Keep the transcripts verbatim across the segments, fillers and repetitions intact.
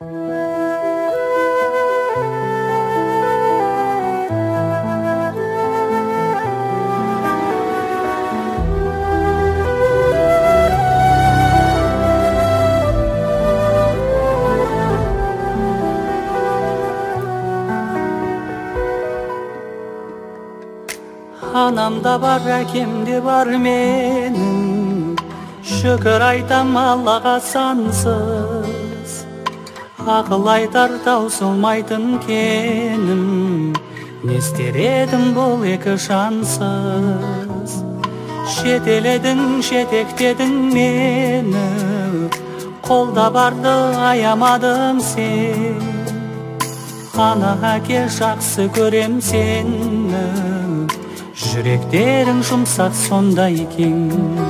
Anamda бар, әкемде бар менің, шүкір айтам Аллаға сансыз. Ақыл айтар таусылмайтын кенім, не істер едім бұл екі шансыз. Шетеледің, жетектедің мені, қолда барды аямадым сен. Ана әке жақсы көрем сені, жүректерің жұмсақ сондай екен.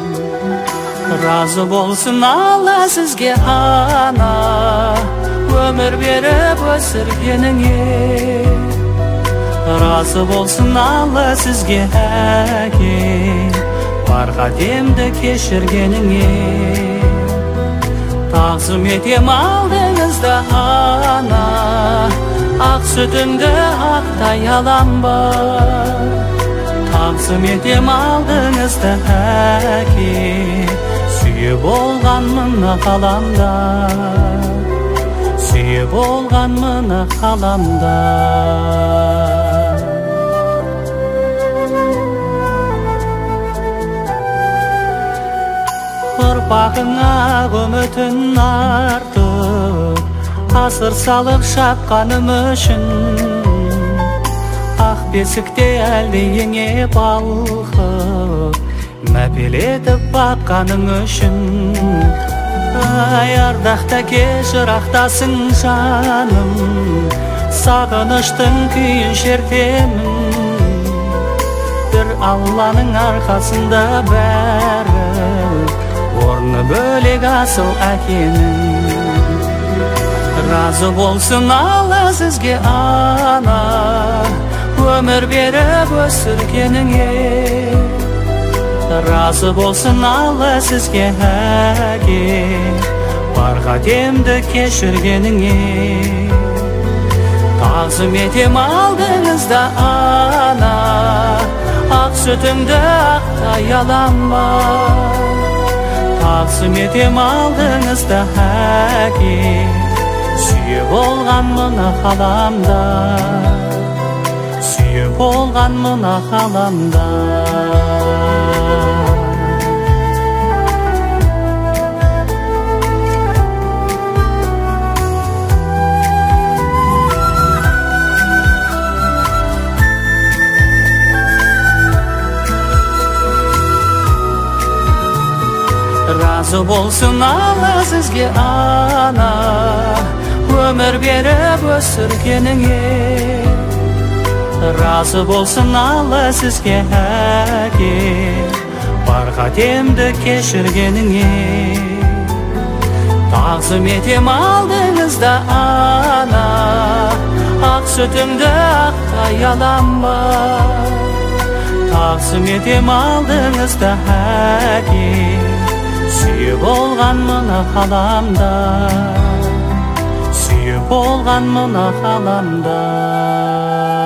Разы болсын Алла сізге ана, өмір беріп өсіргеніңе. Разы болсын Алла сізге әке, бар қатемді кешіргеніңе. Тағзым етем алдыңызда ана, ақ сүтіңді ақтай алам ба. Тағзым етем алдыңызда әке, сүйе болған мына қаламда, сүйе болған мына қаламда. Ұрпағыңа үмітін артып, асыр салып шапқаным үшін, ақ бесікте әлде еңе балқып, мәпелетіп баққаның үшін. Ай ардақта кешірақтасың жаным, сағыныштың күйін шертемін. Бір Алланың арқасында бәрі, орны бөлек асыл әкенің. Разы болсын Алла сізге ана, өмір беріп өсіргеніңе. Разы болсын Алла сізге әке, бар қатемді кешіргеніңе. Тағзым етем алдыңызда ана, ақ сүтіңді ақтай алам ба. Тағзым етем алдыңызда әке, сүйе болған мына қаламда, сүйе болған мына қаламда. Разы болсын Алла сізге ана, өмір беріп өсіргеніңе. Разы болсын Алла сізге әке, бар қатемді кешіргеніңе. Тағзым етем алдыңызда ана, ақ сүтіңді ақтай алам ба. Тағзым етем алдыңызда әке, сүйе болған мына қаламда, сүйе болған мына қаламда.